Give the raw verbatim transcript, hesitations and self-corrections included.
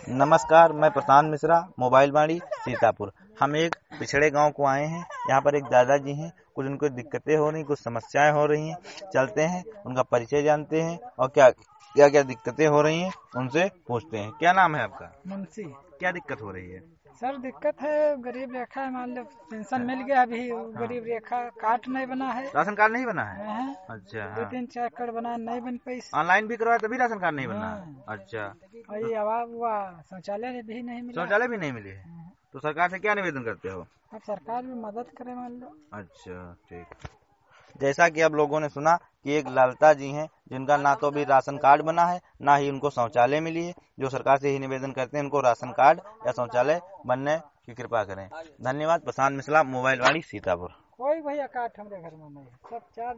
नमस्कार, मैं प्रशांत मिश्रा, मोबाइल वाणी सीतापुर। हम एक पिछड़े गांव को आए हैं। यहाँ पर एक दादाजी हैं, कुछ उनको दिक्कतें हो रही, कुछ समस्याएं हो रही हैं। चलते हैं, उनका परिचय जानते हैं और क्या क्या क्या दिक्कतें हो रही हैं उनसे पूछते हैं। क्या नाम है आपका? मुंशी। क्या दिक्कत हो रही है? सर दिक्कत है, गरीब रेखा है, मान लो पेंशन मिल गया, अभी गरीब रेखा कार्ड नहीं बना है। राशन कार्ड नहीं बना है? हैं? अच्छा, दो हाँ। तीन चार कार्ड बना नहीं बन पाई। ऑनलाइन भी करवाया तभी राशन कार्ड नहीं बना है? हाँ। अच्छा, और ये आवाज हुआ, शौचालय भी नहीं मिला। शौचालय भी नहीं मिली है? तो सरकार से क्या निवेदन करते हो? अब सरकार भी मदद करे, मान लो। अच्छा, ठीक। जैसा कि अब लोगों ने सुना कि एक ललता जी हैं जिनका ना तो अभी राशन कार्ड बना है, ना ही उनको शौचालय मिली है। जो सरकार से ही निवेदन करते हैं उनको राशन कार्ड या शौचालय बनने की कृपा करें। धन्यवाद। प्रशांत मिश्रा, मोबाइल वाणी सीतापुर। कोई भैया कार्ड हमारे घर में नहीं है, सब चार